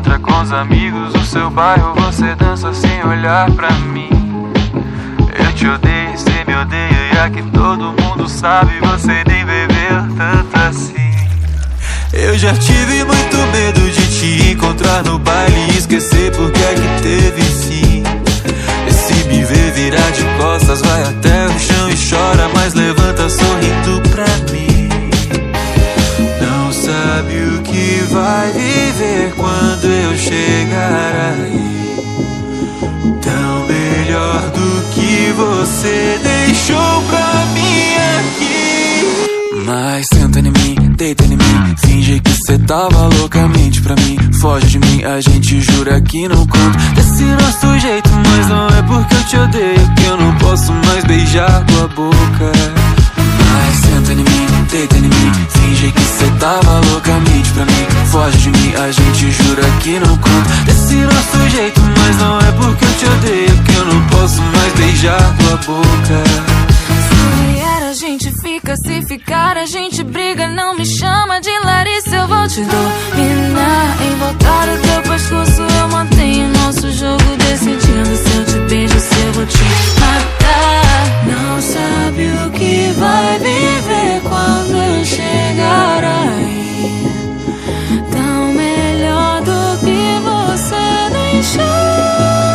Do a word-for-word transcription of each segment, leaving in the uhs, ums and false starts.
encontra com os amigos no seu bairro, você dança sem olhar pra mim. Eu te odeio, cê me odeia, e aqui todo mundo sabe, você nem bebeu tanto assim. Eu já tive muito medo de te encontrar no baile e esquecer porque é que teve fim. E se me ver virar de costas, vai até o chão e chora, mas levanta sorrindo pra mim. Não sabe o que vai viver quando eu chegar aí, tão melhor do que você deixou pra mim aqui. Mas senta em mim, deita em mim, finge que cê tava loucamente pra mim. Foge de mim, a gente jura que não conta desse nosso jeito, mas não é porque eu te odeio que eu não posso mais beijar tua boca. Mas senta em mim, deita em mim, finge que cê tava loucamente pra mim. Foge de mim, a gente jura que não conta desse nosso jeito, mas não é porque eu te odeio que eu não posso mais beijar tua boca. Se vier a gente fica, se ficar a gente briga. Não me chama de Larissa, eu vou te dominar. Em voltar o teu pescoço eu mantenho nosso jogo, decidindo se eu te beijo, se eu vou te matar. Não sabe o que vai viver quando eu chegar aí, tão melhor do que você deixou.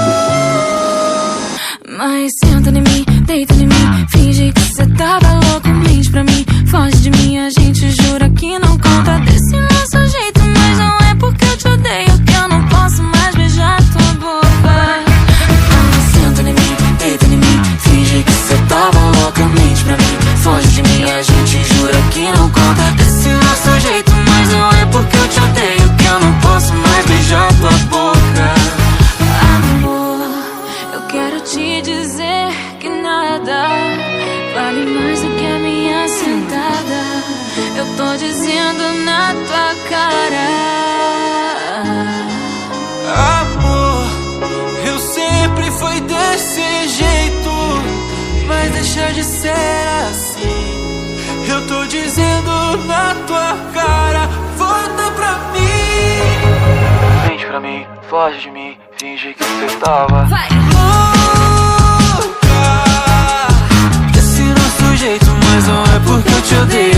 Mas senta em mim, deita em mim, finge que cê tava loucamente pra mim. Foge de mim, a gente jura que não conta desse nosso jeito, mas não é porque eu te odeio que eu não posso mais beijar tua boca. Mas senta em mim, deita em mim, finge que cê tava loucamente pra mim. Foge de mim, a gente jura que não conta desse nosso jeito, mas não é porque eu te odeio que eu não posso mais beijar tua boca. Amor, eu quero te dizer que nada vale mais do que a minha sentada. Eu tô dizendo na tua cara. Amor, eu sempre fui desse jeito, mas deixa de ser assim. Eu tô dizendo na tua cara, volta pra mim. Vem pra mim, foge de mim, finge que você tava Vai. louca desse nosso jeito, mas não é porque eu te odeio